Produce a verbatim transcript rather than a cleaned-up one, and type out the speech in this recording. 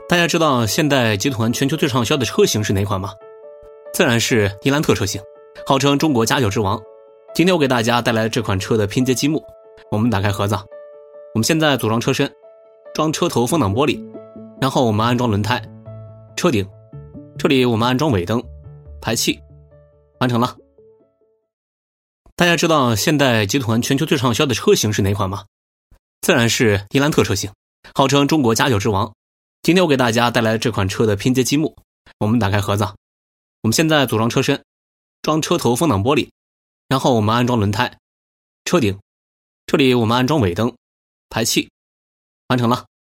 大家知道现代集团全球最畅销的车型是哪款吗？自然是伊兰特车型，号称中国家酒之王。今天我给大家带来这款车的拼接积木。我们打开盒子，我们现在组装车身，装车头风挡玻璃，然后我们安装轮胎、车顶，这里我们安装尾灯、排气，完成了。大家知道现代集团全球最畅销的车型是哪款吗？自然是伊兰特车型，号称中国家酒之王。今天我给大家带来这款车的拼接积木。我们打开盒子，我们现在组装车身，装车头风挡玻璃，然后我们安装轮胎、车顶，这里我们安装尾灯、排气，完成了。